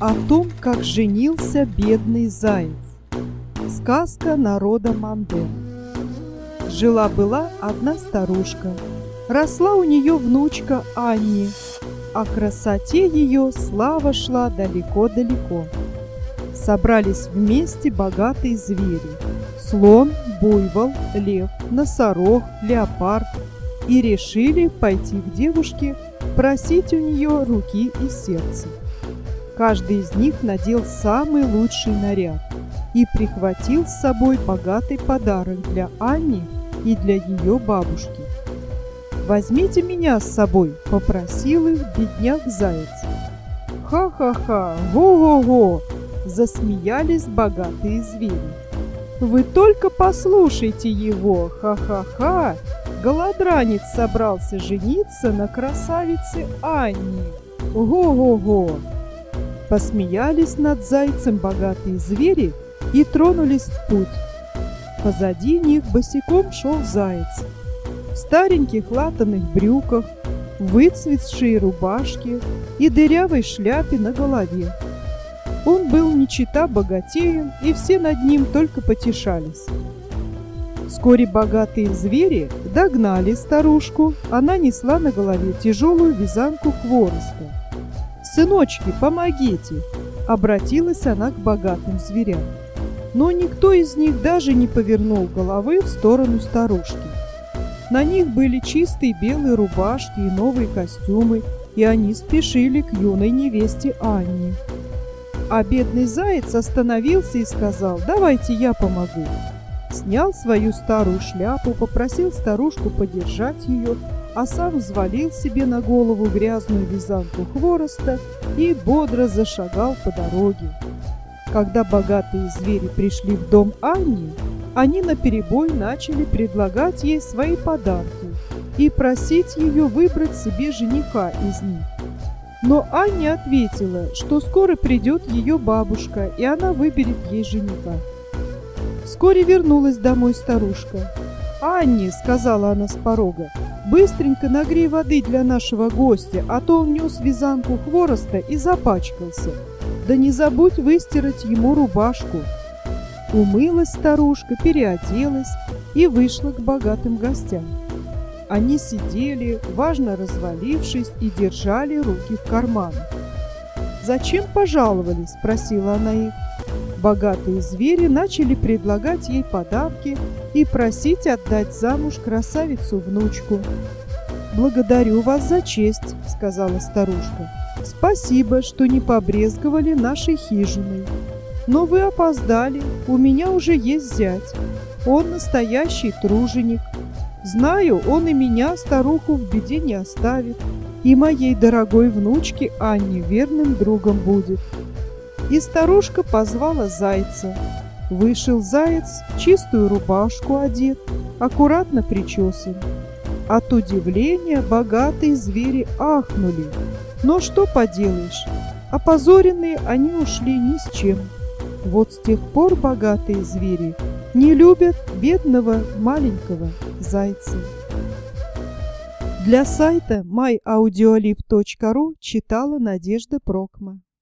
О том, как женился бедный заяц. Сказка народа Манден. Жила-была одна старушка. Росла у нее внучка Анни. О красоте ее слава шла далеко-далеко. Собрались вместе богатые звери: слон, буйвол, лев, носорог, леопард, и решили пойти к девушке, просить у нее руки и сердца. Каждый из них надел самый лучший наряд и прихватил с собой богатый подарок для Анни и для ее бабушки. «Возьмите меня с собой», — попросил их бедняк-заяц. «Ха-ха-ха! Го-го-го!» — засмеялись богатые звери. «Вы только послушайте его! Ха-ха-ха! Голодранец собрался жениться на красавице Анне! Го-го-го!» Посмеялись над зайцем богатые звери и тронулись в путь. Позади них босиком шел заяц. В стареньких латаных брюках, выцветшей рубашке и дырявой шляпе на голове. Он был не чета богатеем, и все над ним только потешались. Вскоре богатые звери догнали старушку. Она несла на голове тяжелую вязанку хвороста. «Сыночки, помогите!» — обратилась она к богатым зверям. Но никто из них даже не повернул головы в сторону старушки. На них были чистые белые рубашки и новые костюмы, и они спешили к юной невесте Анне. А бедный заяц остановился и сказал: «Давайте я помогу». Снял свою старую шляпу, попросил старушку подержать ее, а сам взвалил себе на голову грязную вязанку хвороста и бодро зашагал по дороге. Когда богатые звери пришли в дом Анни, они наперебой начали предлагать ей свои подарки и просить ее выбрать себе жениха из них. Но Анне ответила, что скоро придет ее бабушка, и она выберет ей жениха. Вскоре вернулась домой старушка. «Анне, — сказала она с порога, — быстренько нагрей воды для нашего гостя, а то он нес вязанку хвороста и запачкался. Да не забудь выстирать ему рубашку». Умылась старушка, переоделась и вышла к богатым гостям. Они сидели, важно развалившись, и держали руки в карманах. «Зачем пожаловали?» — спросила она их. Богатые звери начали предлагать ей подарки и просить отдать замуж красавицу-внучку. «Благодарю вас за честь», — сказала старушка. «Спасибо, что не побрезговали нашей хижиной. Но вы опоздали, у меня уже есть зять. Он настоящий труженик. Знаю, он и меня, старуху, в беде не оставит, и моей дорогой внучке Анне верным другом будет». И старушка позвала зайца. Вышел заяц, в чистую рубашку одет, аккуратно причесан. От удивления богатые звери ахнули. Но что поделаешь, опозоренные они ушли ни с чем. Вот с тех пор богатые звери не любят бедного маленького зайца. Для сайта myaudiolib.ru читала Надежда Прокма.